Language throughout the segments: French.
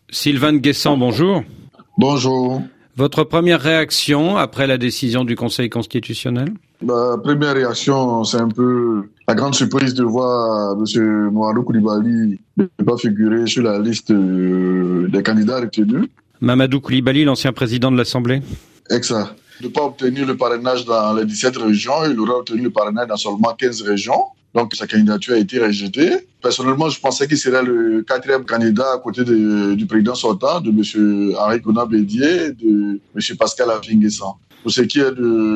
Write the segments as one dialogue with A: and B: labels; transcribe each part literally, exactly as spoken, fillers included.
A: Sylvain Nguessan, bonjour.
B: Bonjour.
A: Votre première réaction après la décision du Conseil constitutionnel?
B: Ma première réaction, c'est un peu la grande surprise de voir M. Mamadou Koulibaly ne pas figurer sur la liste des candidats retenus.
A: Mamadou Koulibaly, l'ancien président de l'Assemblée?
B: Exact. De ne pas obtenir le parrainage dans les dix-sept régions, il aurait obtenu le parrainage dans seulement quinze régions. Donc sa candidature a été rejetée. Personnellement, je pensais qu'il serait le quatrième candidat à côté de, du président sortant, de M. Henri Konan Bédié, de M. Pascal Affi N'Guessan. Pour ce qui est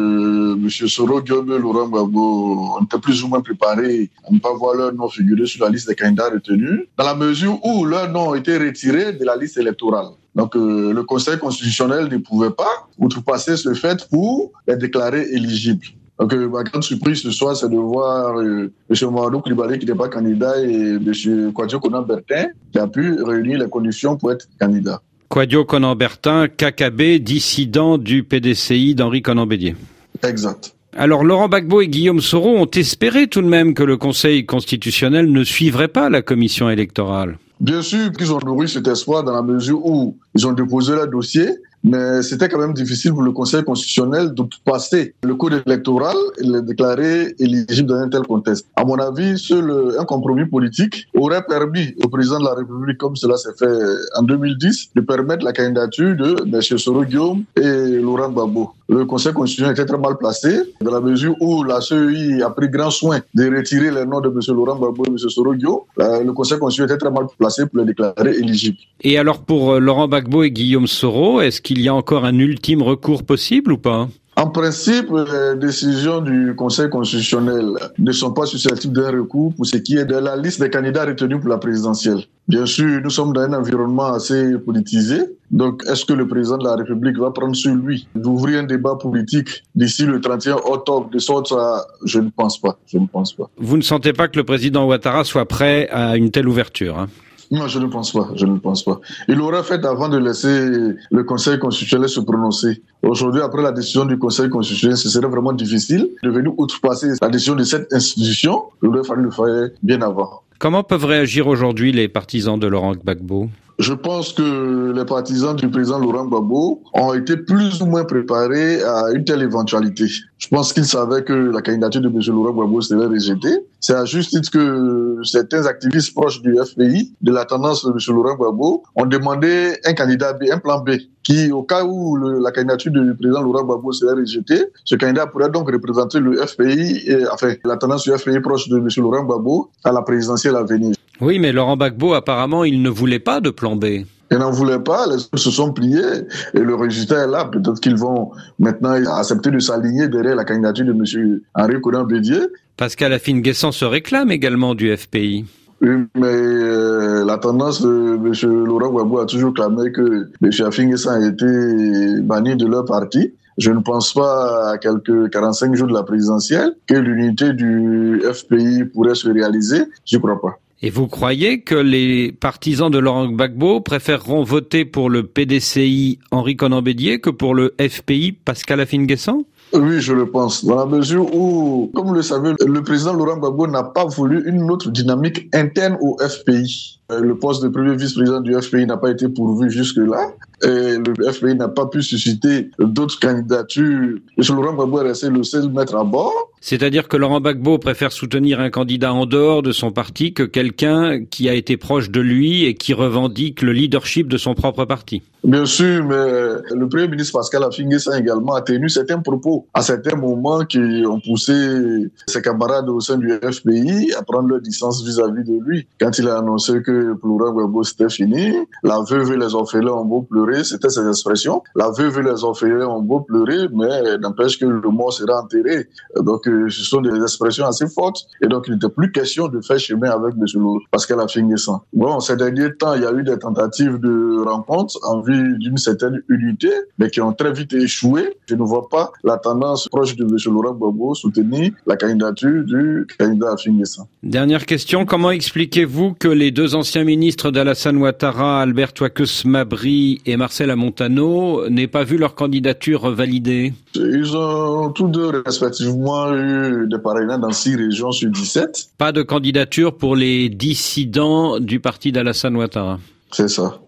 B: de M. Soro Guillaume et Laurent Gbagbo, on était plus ou moins préparés à ne pas voir leur nom figurer sur la liste des candidats retenus, dans la mesure où leur nom a été retiré de la liste électorale. Donc euh, le Conseil constitutionnel ne pouvait pas outrepasser ce fait pour les déclarer éligibles. Donc, euh, ma grande surprise ce soir, c'est de voir euh, M. Mamadou Koulibaly qui n'est pas candidat et M. Kouadio Konan Bertin qui a pu réunir les conditions pour être candidat.
A: Kouadio Konan Bertin, K K B, dissident du P D C I d'Henri Konan Bédié.
B: Exact.
A: Alors, Laurent Gbagbo et Guillaume Soro ont espéré tout de même que le Conseil constitutionnel ne suivrait pas la commission électorale.
B: Bien sûr qu'ils ont nourri cet espoir dans la mesure où ils ont déposé leur dossier. Mais c'était quand même difficile pour le Conseil constitutionnel de passer le code électoral et le déclarer éligible dans un tel contexte. À mon avis, seul un compromis politique aurait permis au président de la République, comme cela s'est fait en deux mille dix, de permettre la candidature de M. Soro Guillaume et Laurent Gbagbo. Le Conseil constitutionnel était très mal placé, dans la mesure où la C E I a pris grand soin de retirer les noms de M. Laurent Gbagbo et M. Soro Guillaume. Le Conseil constitutionnel était très mal placé pour les déclarer éligibles.
A: Et alors pour Laurent Gbagbo et Guillaume Soro, est-ce qu'il y a encore un ultime recours possible ou pas?
B: En principe, les décisions du Conseil constitutionnel ne sont pas susceptibles d'un recours pour ce qui est de la liste des candidats retenus pour la présidentielle. Bien sûr, nous sommes dans un environnement assez politisé. Donc, est-ce que le président de la République va prendre sur lui d'ouvrir un débat politique d'ici le trente et un octobre de sorte à... Je ne pense pas. Je ne pense pas.
A: Vous ne sentez pas que le président Ouattara soit prêt à une telle ouverture, hein?
B: Non, je ne pense pas. Je ne pense pas. Il l'aurait fait avant de laisser le Conseil constitutionnel se prononcer. Aujourd'hui, après la décision du Conseil constitutionnel, ce serait vraiment difficile de venir outrepasser la décision de cette institution. Il aurait fallu le faire bien avant.
A: Comment peuvent réagir aujourd'hui les partisans de Laurent Gbagbo?
B: Je pense que les partisans du président Laurent Gbagbo ont été plus ou moins préparés à une telle éventualité. Je pense qu'ils savaient que la candidature de M. Laurent Gbagbo serait rejetée. C'est à juste titre que certains activistes proches du F P I, de la tendance de M. Laurent Gbagbo, ont demandé un candidat B, un plan B, qui, au cas où le, la candidature du président Laurent Gbagbo serait rejetée, ce candidat pourrait donc représenter le F P I, et, enfin, la tendance du F P I proche de M. Laurent Gbagbo à la présidentielle à venir.
A: Oui, mais Laurent Gbagbo, apparemment, il ne voulait pas de plan B.
B: Ils n'en voulaient pas, les autres se sont pliés et le résultat est là. Peut-être qu'ils vont maintenant accepter de s'aligner derrière la candidature de M. Henri Konan Bédié.
A: Pascal Affi N'Guessan se réclame également du F P I.
B: Oui, mais euh, la tendance de M. Laurent Gbagbo a toujours clamé que M. Affi N'Guessan a été banni de leur parti. Je ne pense pas à quelques quarante-cinq jours de la présidentielle que l'unité du F P I pourrait se réaliser. Je ne crois pas.
A: Et vous croyez que les partisans de Laurent Gbagbo préféreront voter pour le P D C I Henri Konan Bédié que pour le F P I Pascal Affi N'Guessan?
B: Oui, je le pense. Dans la mesure où, comme vous le savez, le président Laurent Gbagbo n'a pas voulu une autre dynamique interne au F P I. Le poste de premier vice-président du F P I n'a pas été pourvu jusque-là. Et le F P I n'a pas pu susciter d'autres candidatures. M. Laurent Gbagbo est resté le seul maître à bord.
A: C'est-à-dire que Laurent Gbagbo préfère soutenir un candidat en dehors de son parti que quelqu'un qui a été proche de lui et qui revendique le leadership de son propre parti.
B: Bien sûr, mais le Premier ministre Pascal Affi N'Guessan également a tenu certains propos à certains moments qui ont poussé ses camarades au sein du F P I à prendre leur distance vis-à-vis de lui. Quand il a annoncé que pour Laurent Gbagbo c'était fini, la veuve et les orphelins ont beau pleurer, c'était ses expressions. La veuve et les orphelins ont beau pleurer, mais n'empêche que le mort sera enterré. Donc ce sont des expressions assez fortes et donc il n'était plus question de faire chemin avec M. Pascal Affi N'Guessan. Bon, ces derniers temps, il y a eu des tentatives de rencontres en vue d'une certaine unité, mais qui ont très vite échoué. Je ne vois pas la tendance proche de M. Laurent Gbagbo soutenir la candidature du candidat Affi N'Guessan.
A: Dernière question, comment expliquez-vous que les deux anciens ministres d'Alassane Ouattara, Albert Ouakus Mabri et Marcel Amontano, n'aient pas vu leur candidature validée?
B: Ils ont tous deux respectivement eu des parrainages dans six régions sur dix-sept.
A: Pas de candidature pour les dissidents du parti d'Alassane Ouattara?
B: C'est ça.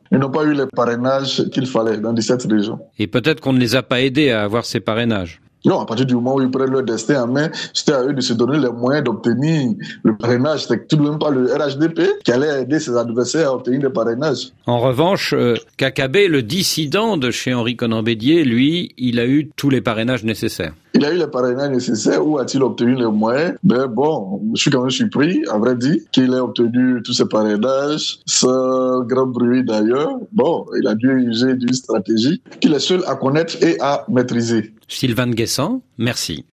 B: Ils n'ont pas eu les parrainages qu'il fallait dans dix-sept régions.
A: Et peut-être qu'on ne les a pas aidés à avoir ces parrainages.
B: Non, à partir du moment où ils prennent leur destin en main, c'était à eux de se donner les moyens d'obtenir le parrainage. C'était tout de même pas le R H D P qui allait aider ses adversaires à obtenir des parrainages.
A: En revanche, euh, Kakabé, le dissident de chez Henri Konan Bédier, lui, il a eu tous les parrainages nécessaires.
B: Il a eu les parrainages nécessaires. Où a-t-il obtenu les moyens? Ben bon, je suis quand même surpris, à vrai dire, qu'il ait obtenu tous ces parrainages, sans grand bruit d'ailleurs. Bon, il a dû user d'une stratégie qu'il est seul à connaître et à maîtriser.
A: Sylvain Guessant, merci.